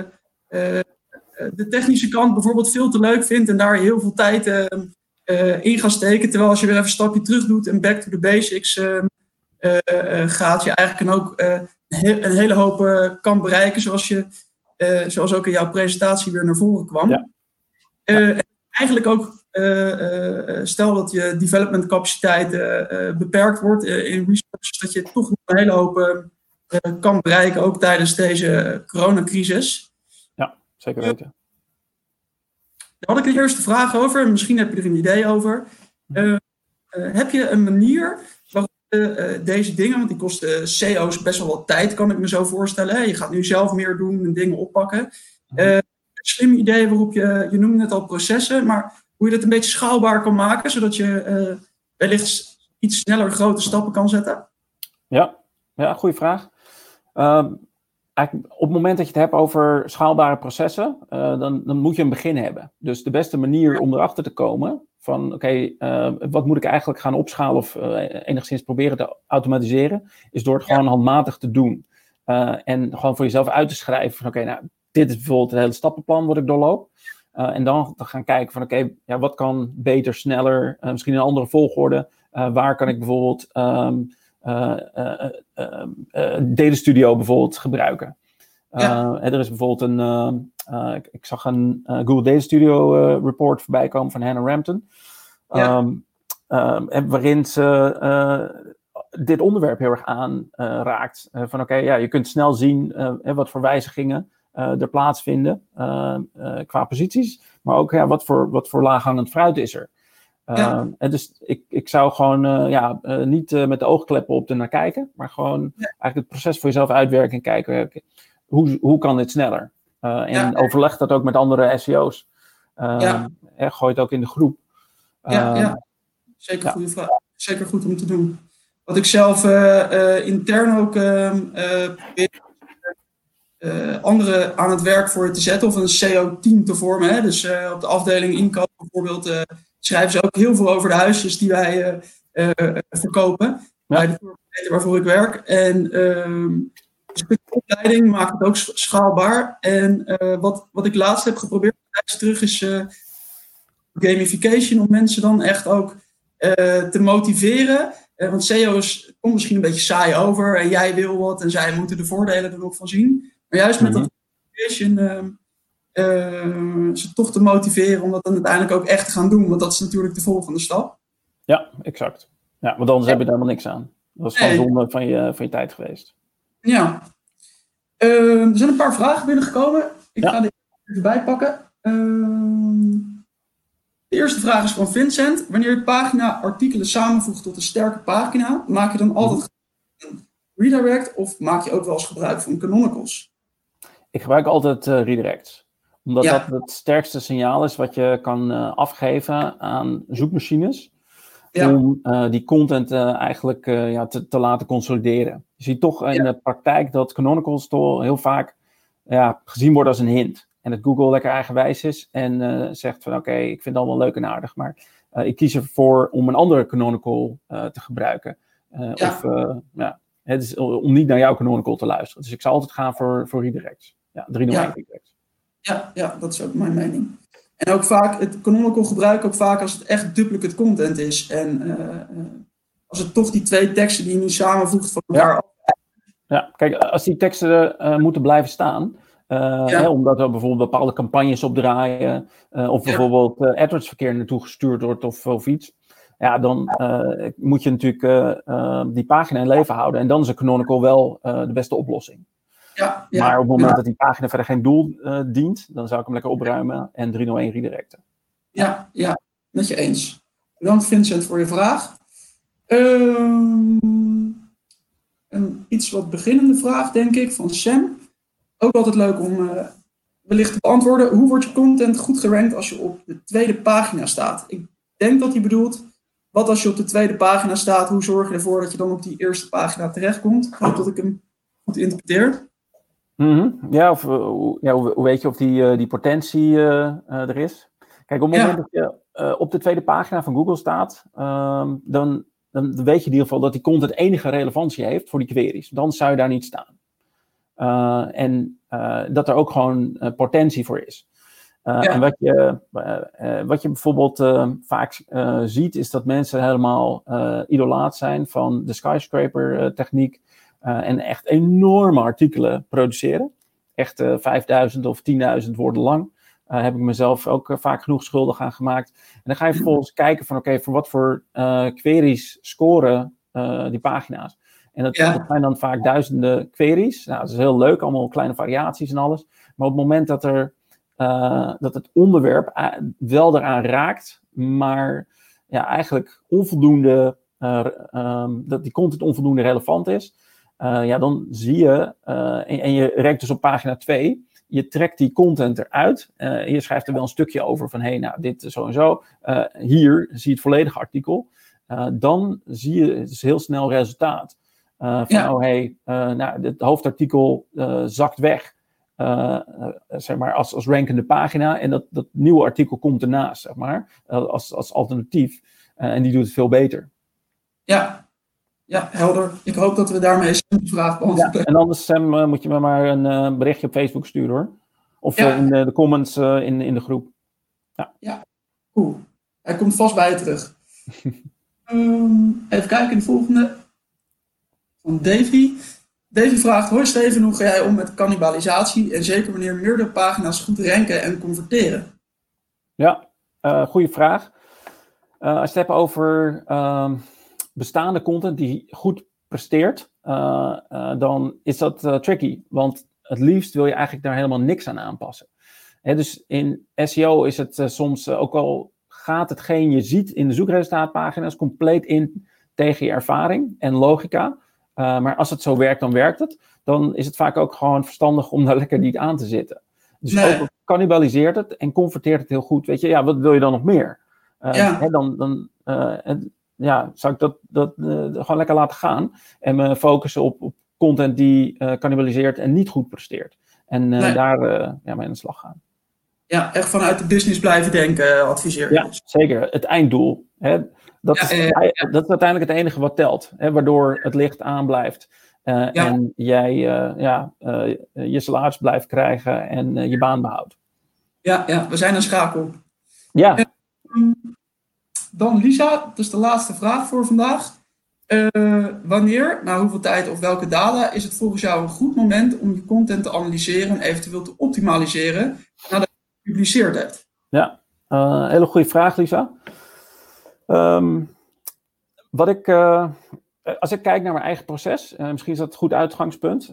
de technische kant bijvoorbeeld veel te leuk vind en daar heel veel tijd in ga steken. Terwijl als je weer even een stapje terug doet en back to the basics gaat, je eigenlijk ook een hele hoop kan bereiken, zoals ook in jouw presentatie weer naar voren kwam. Ja. Eigenlijk ook stel dat je development capaciteit beperkt wordt in research, dat je toch een hele hoop kan bereiken, ook tijdens deze coronacrisis. Ja, zeker weten. Daar had ik een eerste vraag over, misschien heb je er een idee over. Heb je een manier waarop deze dingen, want die kosten CEO's best wel wat tijd, kan ik me zo voorstellen. Hè? Je gaat nu zelf meer doen en dingen oppakken. Slimme ideeën waarop je noemde net al processen, maar hoe je dat een beetje schaalbaar kan maken, zodat je wellicht iets sneller grote stappen kan zetten? Ja, goede vraag. eigenlijk op het moment dat je het hebt over schaalbare processen, dan moet je een begin hebben. Dus de beste manier om erachter te komen van wat moet ik eigenlijk gaan opschalen of enigszins proberen te automatiseren, is door het gewoon handmatig te doen. En gewoon voor jezelf uit te schrijven van dit is bijvoorbeeld het hele stappenplan wat ik doorloop. En dan te gaan kijken van wat kan beter, sneller, misschien in een andere volgorde. Waar kan ik bijvoorbeeld Data Studio bijvoorbeeld gebruiken. Er is bijvoorbeeld ik zag een Google Data Studio report voorbij komen van Hannah Rampton. Waarin ze dit onderwerp heel erg aanraakt. Je kunt snel zien wat voor wijzigingen er plaatsvinden qua posities. Maar ook wat voor laaghangend fruit is er. En dus ik zou gewoon niet met de oogkleppen op ernaar kijken. Maar gewoon eigenlijk het proces voor jezelf uitwerken en kijken hoe kan dit sneller. Overleg dat ook met andere SEO's. Gooi het ook in de groep. Zeker goede vraag. Zeker goed om te doen. Wat ik zelf intern ook probeer anderen aan het werk voor je te zetten of een SEO-team te vormen. Hè? Dus op de afdeling inkoop bijvoorbeeld schrijven ze ook heel veel over de huisjes die wij verkopen. Bij de touroperator waarvoor ik werk. En de opleiding maakt het ook schaalbaar. En wat ik laatst heb geprobeerd terug is gamification, om mensen dan echt ook te motiveren. Want SEO's komt misschien een beetje saai over en jij wil wat en zij moeten de voordelen er nog van zien. Maar juist met dat gamification ze toch te motiveren om dat dan uiteindelijk ook echt te gaan doen. Want dat is natuurlijk de volgende stap. Ja, exact. Ja, want anders heb je er helemaal niks aan. Dat is gewoon zonde van je tijd geweest. Ja. Er zijn een paar vragen binnengekomen. Ik ga die even bijpakken. De eerste vraag is van Vincent. Wanneer je pagina artikelen samenvoegt tot een sterke pagina, maak je dan altijd een redirect of maak je ook wel eens gebruik van canonicals? Ik gebruik altijd redirects. Omdat dat het sterkste signaal is wat je kan afgeven aan zoekmachines. Om die content eigenlijk te laten consolideren. Je ziet toch in de praktijk dat canonicals toch heel vaak gezien worden als een hint. En dat Google lekker eigenwijs is en zegt van ik vind het allemaal leuk en aardig. Maar ik kies ervoor om een andere canonical te gebruiken. Het is om niet naar jouw canonical te luisteren. Dus ik zou altijd gaan voor redirects. 301 redirects. Ja, dat is ook mijn mening. En ook vaak het canonical gebruik ook vaak als het echt duplicate content is. En als het toch die twee teksten die je nu samenvoegt van elkaar af. Ja, kijk, als die teksten moeten blijven staan. Omdat er bijvoorbeeld bepaalde campagnes op draaien. Of bijvoorbeeld AdWords-verkeer naartoe gestuurd wordt of iets. Ja, dan moet je natuurlijk die pagina in leven houden. En dan is een canonical wel de beste oplossing. Maar op het moment dat die pagina verder geen doel dient, dan zou ik hem lekker opruimen en 301 redirecten. Ja, met je eens. Bedankt Vincent voor je vraag. Een iets wat beginnende vraag, denk ik, van Sam. Ook altijd leuk om wellicht te beantwoorden. Hoe wordt je content goed gerankt als je op de tweede pagina staat? Ik denk dat hij bedoelt, wat als je op de tweede pagina staat, hoe zorg je ervoor dat je dan op die eerste pagina terechtkomt? Ik hoop dat ik hem goed interpreteer. Ja, hoe weet je of die potentie er is? Kijk, op het moment dat je op de tweede pagina van Google staat, dan weet je in ieder geval dat die content enige relevantie heeft voor die queries. Dan zou je daar niet staan. En dat er ook gewoon potentie voor is. En wat je bijvoorbeeld vaak ziet, is dat mensen helemaal idolaat zijn van de skyscraper techniek. En echt enorme artikelen produceren. Echt 5000 of 10.000 woorden lang. Heb ik mezelf ook vaak genoeg schuldig aan gemaakt. En dan ga je vervolgens kijken van voor wat voor queries scoren die pagina's. En dat zijn dan vaak duizenden queries. Nou, dat is heel leuk, allemaal kleine variaties en alles. Maar op het moment dat het onderwerp wel eraan raakt, maar eigenlijk onvoldoende, dat die content onvoldoende relevant is, dan zie je, en je rankt dus op pagina 2, je trekt die content eruit. Je schrijft er wel een stukje over van, dit zo en zo. Hier zie je het volledige artikel. Dan zie je dus heel snel resultaat. Het hoofdartikel zakt weg. Zeg maar als rankende pagina. En dat nieuwe artikel komt ernaast, zeg maar. Als alternatief. En die doet het veel beter. Ja, helder. Ik hoop dat we daarmee Sam de vraag beantwoorden. Ja, en anders, Sam, moet je me maar een berichtje op Facebook sturen, hoor. Of in de comments in de groep. Ja, cool. Hij komt vast bij je terug. Even kijken, de volgende. Van Davy. Davy vraagt: hoi Steven, hoe ga jij om met cannibalisatie? En zeker wanneer meerdere pagina's goed ranken en converteren? Ja, goede vraag. Als je het hebt over bestaande content die goed presteert, dan is dat tricky. Want het liefst wil je eigenlijk daar helemaal niks aan aanpassen. Dus in SEO is het soms, ook al gaat hetgeen je ziet in de zoekresultaatpagina's compleet in tegen je ervaring en logica. Maar als het zo werkt, dan werkt het. Dan is het vaak ook gewoon verstandig om daar lekker niet aan te zitten. Dus ook cannibaliseert het en converteert het heel goed. Weet je, wat wil je dan nog meer? Dan zou ik dat gewoon lekker laten gaan. En me focussen op content die cannibaliseert en niet goed presteert. En daar mee aan de slag gaan. Ja, echt vanuit de business blijven denken, adviseer je. Ja, zeker. Het einddoel. Dat is uiteindelijk het enige wat telt. Waardoor het licht aan blijft. En jij je salaris blijft krijgen en je baan behoudt. Ja, we zijn een schakel. Ja. Dan Lisa, dat is de laatste vraag voor vandaag. Wanneer, na hoeveel tijd of welke data is het volgens jou een goed moment om je content te analyseren en eventueel te optimaliseren nadat je het gepubliceerd hebt? Ja, hele goede vraag, Lisa. Als ik kijk naar mijn eigen proces, misschien is dat een goed uitgangspunt.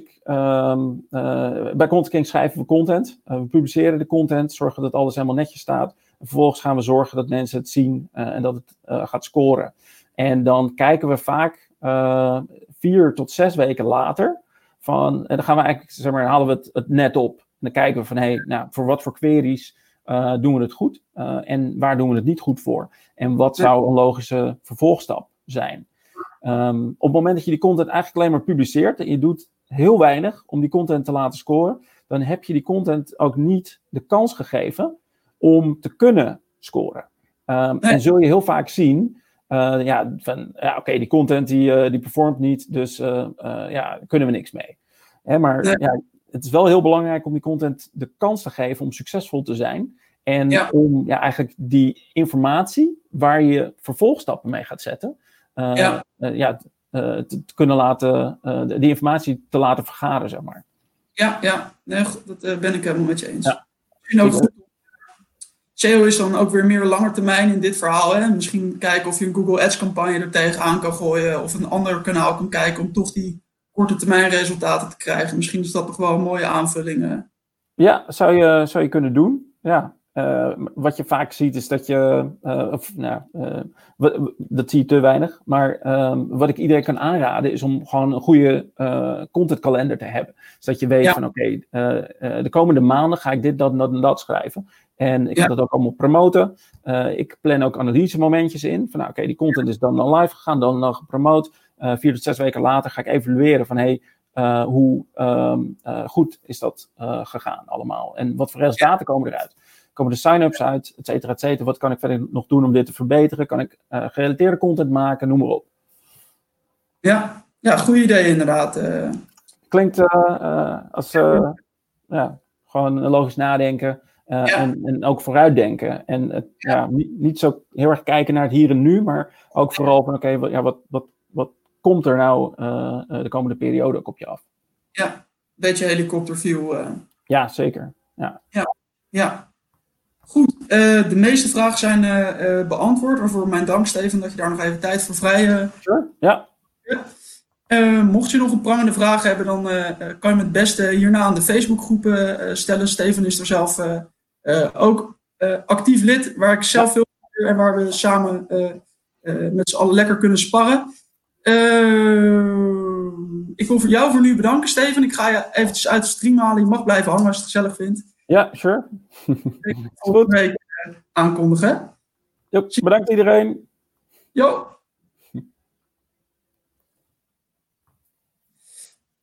Bij Content King schrijven we content. We publiceren de content, zorgen dat alles helemaal netjes staat. En vervolgens gaan we zorgen dat mensen het zien en dat het gaat scoren. En dan kijken we vaak 4 tot 6 weken later. En dan gaan we eigenlijk, halen we het net op. En dan kijken we van, voor wat voor queries doen we het goed? En waar doen we het niet goed voor? En wat zou een logische vervolgstap zijn? Op het moment dat je die content eigenlijk alleen maar publiceert en je doet heel weinig om die content te laten scoren, dan heb je die content ook niet de kans gegeven om te kunnen scoren. En zul je heel vaak zien, die content die performt niet, dus kunnen we niks mee. Het is wel heel belangrijk om die content de kans te geven om succesvol te zijn. En om eigenlijk die informatie waar je vervolgstappen mee gaat zetten, te kunnen laten, die informatie te laten vergaren, zeg maar. Nee, dat ben ik helemaal met je eens. SEO is dan ook weer meer lange termijn in dit verhaal. Hè? Misschien kijken of je een Google Ads campagne er tegenaan kan gooien, of een ander kanaal kan kijken om toch die korte termijn resultaten te krijgen. Misschien is dat nog wel een mooie aanvulling. Ja, zou je kunnen doen. Ja. Wat je vaak ziet is dat dat zie je te weinig. Maar wat ik iedereen kan aanraden is om gewoon een goede contentkalender te hebben. Zodat je weet van de komende maanden ga ik dit, dat en dat schrijven. En ik ga dat ook allemaal promoten. Ik plan ook analysemomentjes in. Van die content is dan live gegaan, dan gepromoot. 4 tot 6 weken later ga ik evalueren van hoe goed is dat gegaan allemaal. En wat voor resultaten komen eruit. Komen de sign-ups uit, et cetera, et cetera. Wat kan ik verder nog doen om dit te verbeteren? Kan ik gerelateerde content maken? Noem maar op. Ja, goed idee inderdaad. Klinkt als gewoon logisch nadenken en ook vooruitdenken. En niet zo heel erg kijken naar het hier en nu, maar ook vooral van wat komt er nou de komende periode ook op je af? Ja, een beetje helikopterview. Ja, zeker. Ja. Goed, de meeste vragen zijn beantwoord. Waarvoor mijn dank, Steven, dat je daar nog even tijd voor vrij... Sure, ja. Mocht je nog een prangende vraag hebben, dan kan je me het beste hierna aan de Facebookgroepen stellen. Steven is er zelf ook actief lid, waar ik zelf veel en waar we samen met z'n allen lekker kunnen sparren. Ik wil voor jou voor nu bedanken, Steven. Ik ga je eventjes uit de stream halen. Je mag blijven hangen als je het gezellig vindt. Ja, sure. Volgende week aankondigen. Bedankt iedereen. Jo.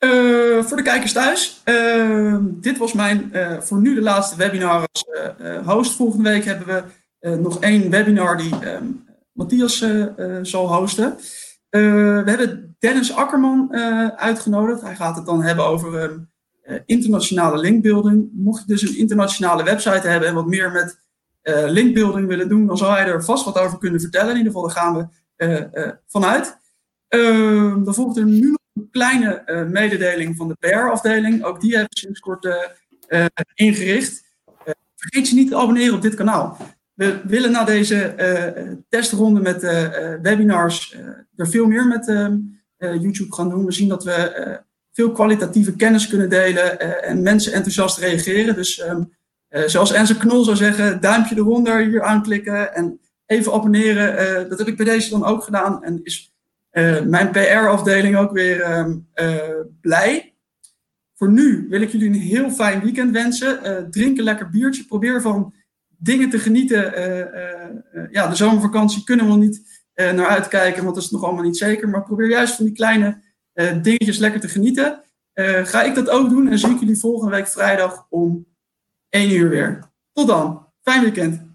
Voor de kijkers thuis. Dit was mijn voor nu de laatste webinar als host. Volgende week hebben we nog 1 webinar die Matthias zal hosten. We hebben Dennis Akkerman uitgenodigd. Hij gaat het dan hebben over internationale linkbuilding. Mocht je dus een internationale website hebben en wat meer met linkbuilding willen doen, dan zal hij er vast wat over kunnen vertellen. In ieder geval, daar gaan we vanuit. Dan volgt er nu nog een kleine mededeling van de PR-afdeling. Ook die hebben we sinds kort ingericht. Vergeet je niet te abonneren op dit kanaal. We willen na deze testronde met webinars er veel meer met YouTube gaan doen. We zien dat we veel kwalitatieve kennis kunnen delen en mensen enthousiast reageren. Dus zoals Enzo Knol zou zeggen, duimpje eronder, hier aanklikken en even abonneren. Dat heb ik bij deze dan ook gedaan en is mijn PR-afdeling ook weer blij. Voor nu wil ik jullie een heel fijn weekend wensen. Drink een lekker biertje. Probeer van dingen te genieten. De zomervakantie kunnen we nog niet naar uitkijken, want dat is nog allemaal niet zeker. Maar probeer juist van die kleine dingetjes lekker te genieten. Ga ik dat ook doen en zie ik jullie volgende week vrijdag om 1 uur weer. Tot dan. Fijn weekend.